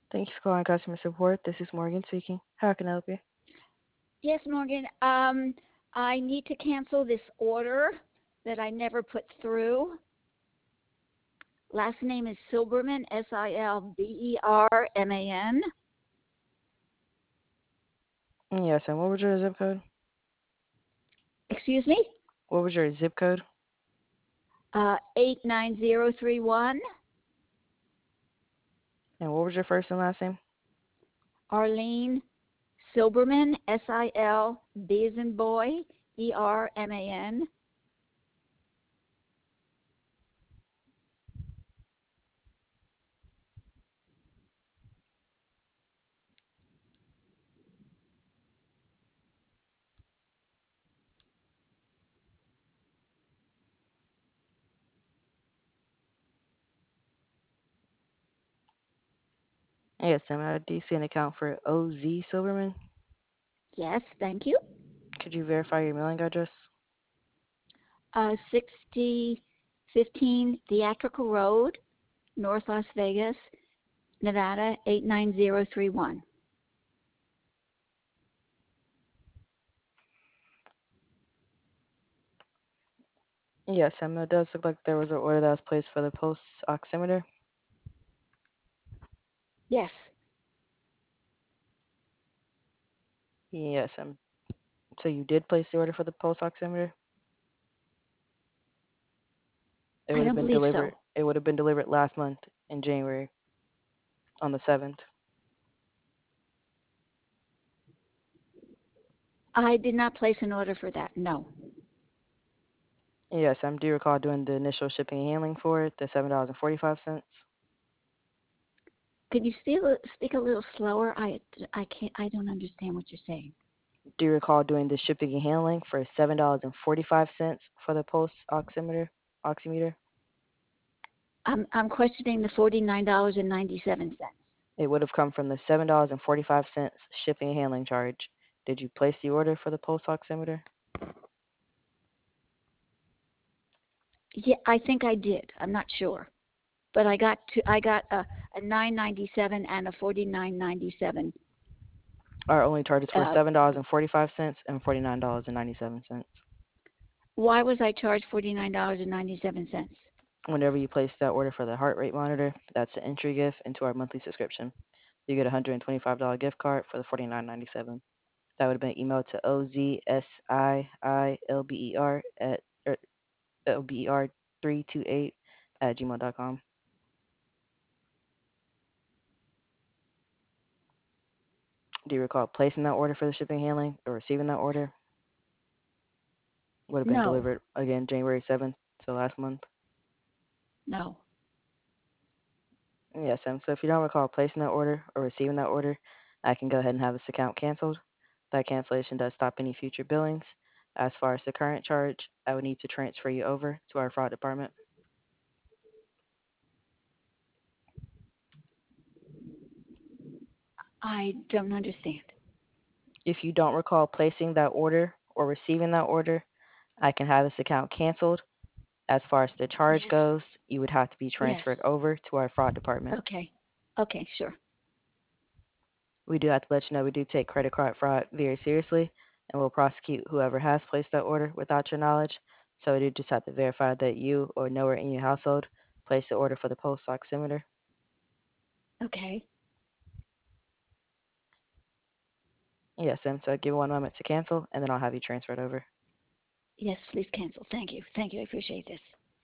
Thank you for calling customer support. This is Morgan speaking. How can I help you? Yes, Morgan. I need to cancel this order that I never put through. Last name is Silberman, Silberman. Yes, and what was your zip code? Excuse me? What was your zip code? 89031. And what was your first and last name? Arlene Silberman, B as in boy, ERMAN. Yes, ma'am. I do see an account for OZ Silverman. Yes, thank you. Could you verify your mailing address? 6015 Theatrical Road, North Las Vegas, Nevada, 89031. Yes, ma'am. It does look like there was an order that was placed for the pulse oximeter. Yes, Yes, ma'am. So you did place the order for the pulse oximeter? It I would have don't been believe delivered. so. It would have been delivered last month in January on the 7th. I did not place an order for that, no. Yes, I do recall doing the initial shipping and handling for it, the $7.45. Could you speak a little slower? I can't, I don't understand what you're saying. Do you recall doing the shipping and handling for $7.45 for the pulse oximeter? I'm questioning the $49.97. It would have come from the $7.45 shipping and handling charge. Did you place the order for the pulse oximeter? Yeah, I think I did. I'm not sure. But I got a 997 and a 49.97. Our only charges were Uh, $7.45 and $49.97. why was I charged $49.97? Whenever you place that order for the heart rate monitor, that's an entry gift into our monthly subscription. You get a $125 gift card for the $49.97. That would have been emailed to OZSIILBER at LBER328 at gmail.com. Do you recall placing that order for the shipping and handling or receiving that order? Would have been No, delivered again January 7th, so last month. no. Yes, so if you don't recall placing that order or receiving that order, I can go ahead and have this account canceled. That cancellation does stop any future billings. As far as the current charge, I would need to transfer you over to our fraud department. I don't understand. If you don't recall placing that order or receiving that order, I can have this account canceled. As far as the charge Yes, goes, you would have to be yes. transferred over to our fraud department. Okay, okay, sure. We do have to let you know we do take credit card fraud very seriously and will prosecute whoever has placed that order without your knowledge. So we do just have to verify that you or nowhere in your household placed the order for the pulse oximeter. Okay. Yes, so give me one moment to cancel and then I'll have you transferred over. Yes, please cancel. Thank you. Thank you. I appreciate this.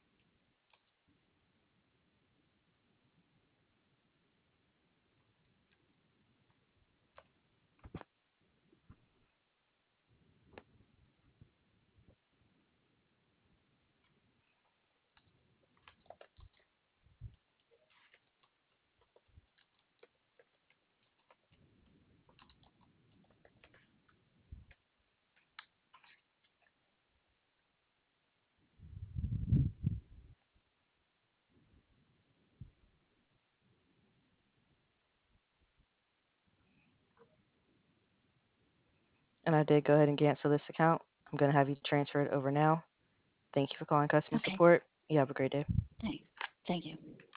And I did go ahead and cancel this account. I'm going to have you transfer it over now. Thank you for calling customer Okay, support. You have a great day. thanks. Thank you.